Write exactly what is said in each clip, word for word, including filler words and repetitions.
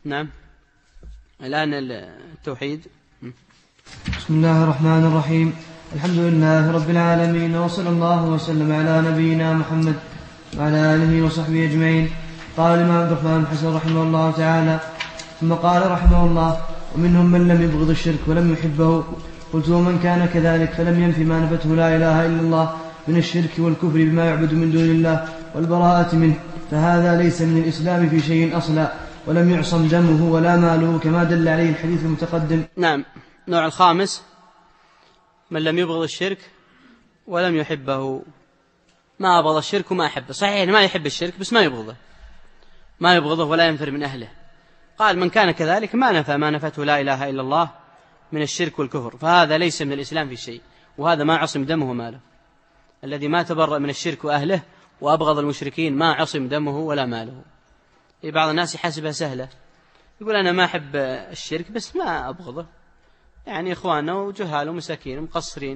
نعم. الآن التوحيد. بسم الله الرحمن الرحيم. الحمد لله رب العالمين، وصلى الله وسلم على نبينا محمد وعلى آله وصحبه أجمعين. قال الإمام عبد الرحمن بن حسن رحمه الله تعالى: ثم قال رحمه الله: ومنهم من لم يبغض الشرك ولم يحبه. قلت: ومن كان كذلك فلم ينف ما نفته لا إله إلا الله من الشرك والكفر بما يعبد من دون الله والبراءة منه، فهذا ليس من الإسلام في شيء أصلا، ولم يعصم دمه ولا ماله، كما دل عليه الحديث المتقدم. نعم. النوع الخامس: من لم يبغض الشرك ولم يحبه. ما أبغض الشرك وما أحبه، صحيح ما يحب الشرك بس ما يبغضه، ما يبغضه ولا ينفر من أهله. قال: من كان كذلك ما نفى ما نفته لا إله إلا الله من الشرك والكفر، فهذا ليس من الإسلام في شيء، وهذا ما عصم دمه وماله. الذي ما تبرأ من الشرك وأهله وأبغض المشركين ما عصم دمه ولا ماله. بعض الناس يحسبها سهلة، يقول: أنا ما أحب الشرك بس ما أبغضه، يعني إخواننا وجهال ومساكين ومقصرين،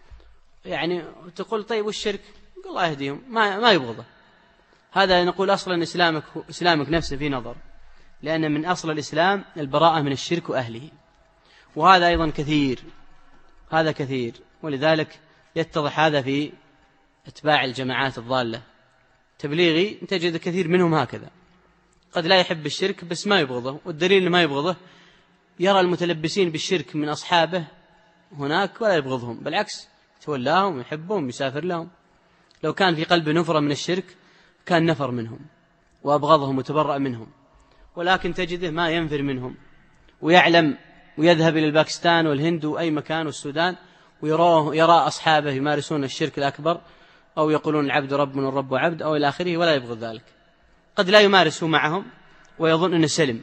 يعني تقول: طيب والشرك؟ يقول: الله يهديهم، ما, ما يبغضه. هذا نقول أصلا إسلامك, إسلامك نفسه في نظر، لأن من أصل الإسلام البراءة من الشرك وأهله، وهذا أيضا كثير، هذا كثير. ولذلك يتضح هذا في اتباع الجماعات الضالة. تبليغي تجد كثير منهم هكذا، قد لا يحب الشرك بس ما يبغضه، والدليل ما يبغضه يرى المتلبسين بالشرك من أصحابه هناك ولا يبغضهم، بالعكس يتولاهم ويحبهم يسافر لهم. لو كان في قلبه نفرة من الشرك كان نفر منهم وأبغضهم وتبرأ منهم، ولكن تجده ما ينفر منهم، ويعلم ويذهب إلى الباكستان والهند وأي مكان والسودان ويراه يرى أصحابه يمارسون الشرك الأكبر، أو يقولون العبد رب من الرب وعبد أو إلى آخره، ولا يبغض ذلك. قد لا يمارسه معهم ويظن أنه سلم،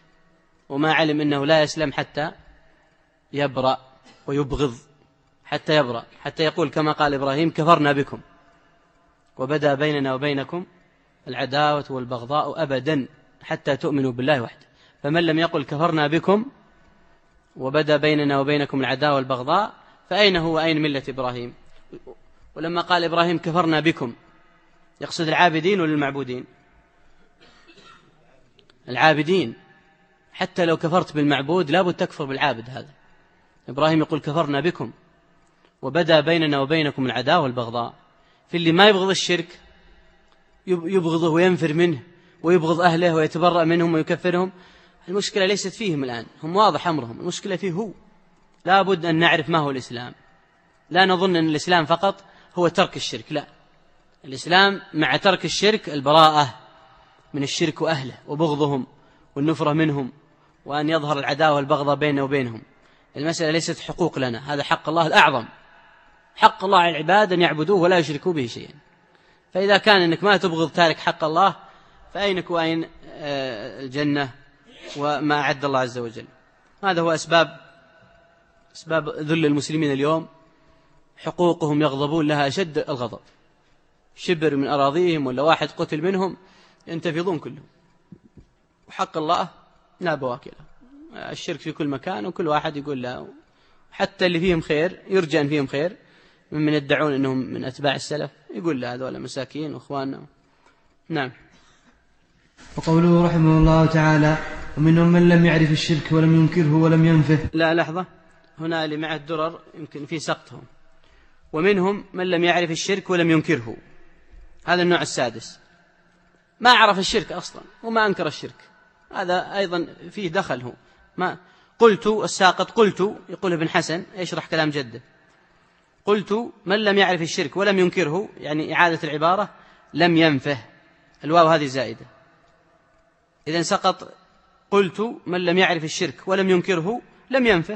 وما علم أنه لا يسلم حتى يبرأ ويبغض، حتى يبرأ، حتى يقول كما قال إبراهيم: كفرنا بكم وبدأ بيننا وبينكم العداوة والبغضاء أبدا حتى تؤمنوا بالله وحده. فمن لم يقل كفرنا بكم وبدأ بيننا وبينكم العداوة والبغضاء فأين هو أين ملة إبراهيم؟ ولما قال إبراهيم كفرنا بكم يقصد العابدين ولا المعبودين؟ العابدين. حتى لو كفرت بالمعبود لابد تكفر بالعابد. هذا إبراهيم يقول كفرنا بكم وبدأ بيننا وبينكم العداوة والبغضاء. في اللي ما يبغض الشرك يبغضه وينفر منه ويبغض أهله ويتبرأ منهم ويكفرهم، المشكلة ليست فيهم الآن، هم واضح أمرهم، المشكلة فيه هو. لا بد أن نعرف ما هو الإسلام. لا نظن أن الإسلام فقط هو ترك الشرك، لا، الإسلام مع ترك الشرك البراءة من الشرك وأهله وبغضهم والنفرة منهم، وأن يظهر العداوة والبغضة بيننا وبينهم. المسألة ليست حقوق لنا، هذا حق الله الأعظم، حق الله على العباد أن يعبدوه ولا يشركوا به شيئا. فإذا كان أنك ما تبغض تارك حق الله فأينك وأين الجنة وما أعد الله عز وجل؟ هذا هو أسباب أسباب ذل المسلمين اليوم. حقوقهم يغضبون لها أشد الغضب، شبر من أراضيهم ولا واحد قتل منهم ينتفضون كلهم، وحق الله لا بواكله. الشرك في كل مكان وكل واحد يقول لا، حتى اللي فيهم خير يرجى أن فيهم خير ممن يدعون أنهم من أتباع السلف يقول لا، هذول مساكين وإخواننا. نعم. وقوله رحمه الله تعالى: ومنهم من لم يعرف الشرك ولم ينكره ولم ينفه. لا لحظة، هنا اللي مع الدرر يمكن في سقطهم. ومنهم من لم يعرف الشرك ولم ينكره، هذا النوع السادس، ما عرف الشرك أصلا وما أنكر الشرك، هذا أيضا فيه دخله. ما قلت الساقط، قلت يقول ابن حسن يشرح كلام جده، قلت من لم يعرف الشرك ولم ينكره، يعني إعادة العبارة لم ينفه، الواو هذه زائدة، إذن سقط. قلت من لم يعرف الشرك ولم ينكره لم ينفه،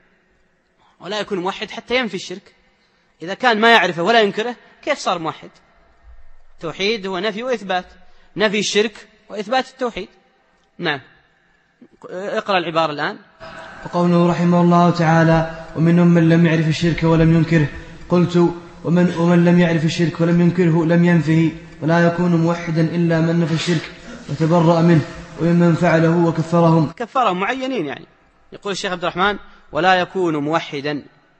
ولا يكون موحد حتى ينفي الشرك. إذا كان ما يعرفه ولا ينكره كيف صار موحد؟ توحيد هو نفي وإثبات، نفي الشرك وإثبات التوحيد. نعم. اقرأ العبارة الآن. وقوله رحمه الله تعالى: ومنهم من لم يعرف الشرك ولم ينكره. قلت: ومن, ومن لم يعرف الشرك ولم ينكره لم ينفه، ولا يكون موحدا إلا من نفى الشرك وتبرأ منه، وممن فعله وكفرهم. كفرهم معينين، يعني يقول الشيخ عبد الرحمن: ولا يكون موحدا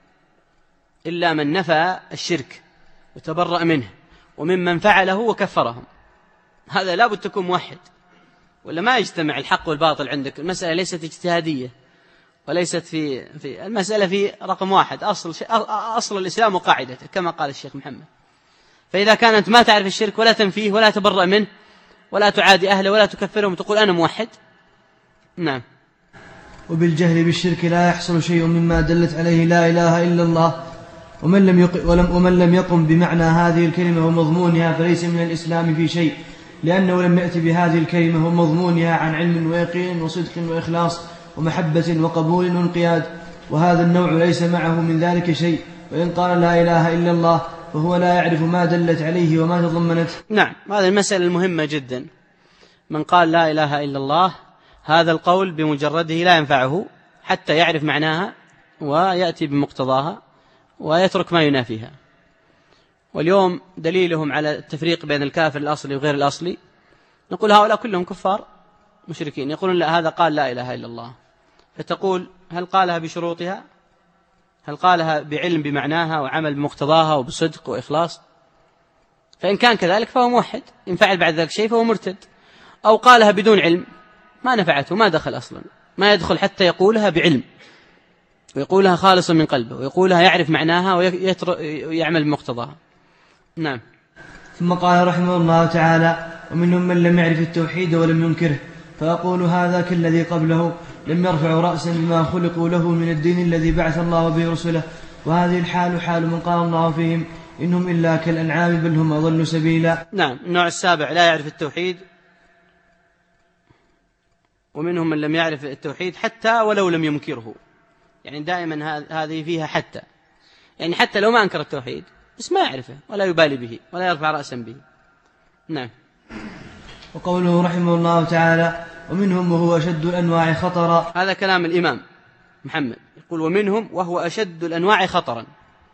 إلا من نفى الشرك وتبرأ منه وممن فعله وكفرهم. هذا لا بد تكون موحد، ولا ما يجتمع الحق والباطل عندك. المسألة ليست اجتهادية وليست في, في المسألة في رقم واحد أصل, أصل الإسلام وقاعدته كما قال الشيخ محمد. فإذا كانت ما تعرف الشرك ولا تنفيه ولا تبرأ منه ولا تعادي أهله ولا تكفرهم وتقول أنا موحد. نعم. وبالجهل بالشرك لا يحصل شيء مما دلت عليه لا إله إلا الله، ومن لم, يق... ولم... ومن لم يقم بمعنى هذه الكلمة ومضمونها فليس من الإسلام في شيء، لأنه لم يأتي بهذه الكلمة ومضمونها عن علم ويقين وصدق وإخلاص ومحبة وقبول وانقياد، وهذا النوع ليس معه من ذلك شيء. وإن قال لا إله إلا الله فهو لا يعرف ما دلت عليه وما تضمنته. نعم، هذه المسألة المهمة جدا. من قال لا إله إلا الله هذا القول بمجرده لا ينفعه حتى يعرف معناها ويأتي بمقتضاها ويترك ما ينافيها. واليوم دليلهم على التفريق بين الكافر الأصلي وغير الأصلي، نقول هؤلاء كلهم كفار مشركين، يقولون لا هذا قال لا إله إلا الله، فتقول هل قالها بشروطها؟ هل قالها بعلم بمعناها وعمل بمقتضاها وبصدق وإخلاص؟ فإن كان كذلك فهو موحد، إن فعل بعد ذلك شيء فهو مرتد. أو قالها بدون علم ما نفعته، ما دخل أصلا، ما يدخل حتى يقولها بعلم ويقولها خالصا من قلبه ويقولها يعرف معناها ويعمل بمقتضاها. نعم. ثم قال رحمه الله تعالى: ومنهم من لم يعرف التوحيد ولم ينكره، فأقول هذا كالذي قبله لم يرفعوا رأسا بما خلقوا له من الدين الذي بعث الله به رسله، وهذه الحال حال من قال الله فيهم إنهم إلا كالأنعام بل هم أضل سبيلا. نعم. النوع السابع لا يعرف التوحيد، ومنهم من لم يعرف التوحيد حتى ولو لم ينكره، يعني دائما هذه فيها حتى، يعني حتى لو ما أنكر التوحيد بس ما يعرفه ولا يبالي به ولا يرفع رأسا به. نعم. وقوله رحمه الله تعالى: ومنهم وهو أشد الأنواع خطرا، هذا كلام الإمام محمد، يقول ومنهم وهو أشد الأنواع خطرا.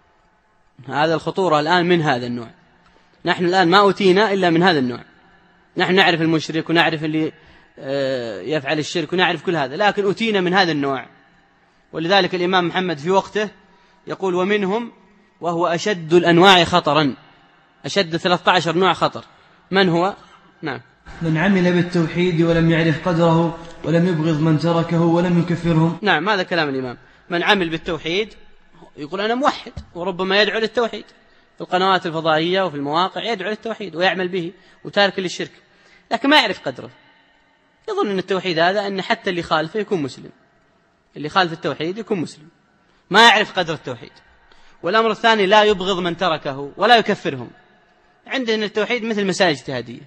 هذا الخطورة الآن من هذا النوع. نحن الآن ما أوتينا إلا من هذا النوع، نحن نعرف المشرك ونعرف اللي يفعل الشرك ونعرف كل هذا، لكن أوتينا من هذا النوع. ولذلك الإمام محمد في وقته يقول ومنهم وهو أشد الأنواع خطرا، أشد ثلاثة عشر نوع خطر. من هو؟ نعم. من عمل بالتوحيد ولم يعرف قدره ولم يبغض من تركه ولم يكفرهم. نعم، هذا كلام الإمام. من عمل بالتوحيد يقول أنا موحد، وربما يدعو للتوحيد في القنوات الفضائية وفي المواقع، يدعو للتوحيد ويعمل به وتارك للشرك، لكن ما يعرف قدره، يظن أن التوحيد هذا أن حتى اللي خالفه يكون مسلم، اللي خالف التوحيد يكون مسلم، ما يعرف قدر التوحيد. والأمر الثاني لا يبغض من تركه ولا يكفرهم. عندنا التوحيد مثل مسائل اجتهادية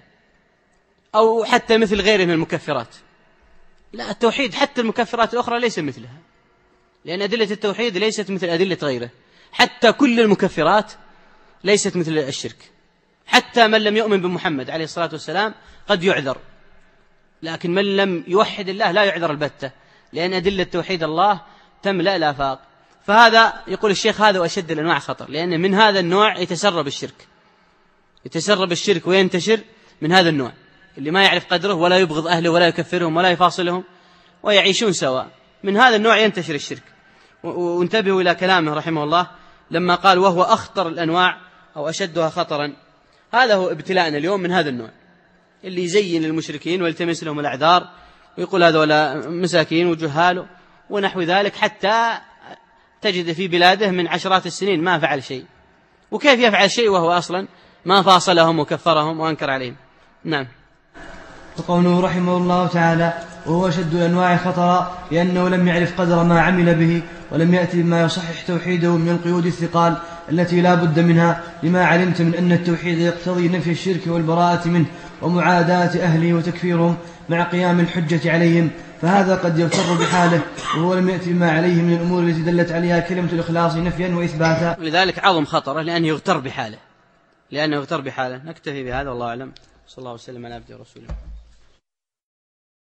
أو حتى مثل غيره من المكفرات، لا، التوحيد حتى المكفرات الأخرى ليس مثلها، لأن أدلة التوحيد ليست مثل أدلة غيره. حتى كل المكفرات ليست مثل الشرك، حتى من لم يؤمن بمحمد عليه الصلاة والسلام قد يعذر، لكن من لم يوحد الله لا يعذر البتة، لأن أدلة توحيد الله تملأ الآفاق. فهذا يقول الشيخ هذا أشد الأنواع خطر، لأن من هذا النوع يتسرب الشرك، يتسرب الشرك وينتشر من هذا النوع، اللي ما يعرف قدره ولا يبغض أهله ولا يكفرهم ولا يفاصلهم ويعيشون سواء. من هذا النوع ينتشر الشرك. وانتبهوا إلى كلامه رحمه الله لما قال وهو أخطر الأنواع أو أشدها خطرا. هذا هو ابتلاءنا اليوم من هذا النوع، اللي يزين المشركين ويلتمس لهم الأعذار ويقول هذولا مساكين وجهال ونحو ذلك، حتى تجد في بلاده من عشرات السنين ما فعل شيء. وكيف يفعل شيء وهو أصلا ما فاصلهم وكفرهم وأنكر عليهم؟ نعم. وقوله رحمه الله تعالى: وهو أشد الأنواع خطرا لأنه لم يعرف قدر ما عمل به ولم يأتي بما يصحح توحيده من القيود الثقال التي لا بد منها، لما علمت من أن التوحيد يقتضي نفي الشرك والبراءة منه ومعاداة أهله وتكفيرهم مع قيام الحجة عليهم، فهذا قد يغتر بحاله وهو لم يأتي بما عليه من الأمور التي دلت عليها كلمة الإخلاص نفيا وإثباتا. لذلك عظم خطره لأنه يغتر بحاله، لأنه يغتر بحاله. نكتفي بهذا والله أعلم. صلى الله وسلم على عبده ورسوله.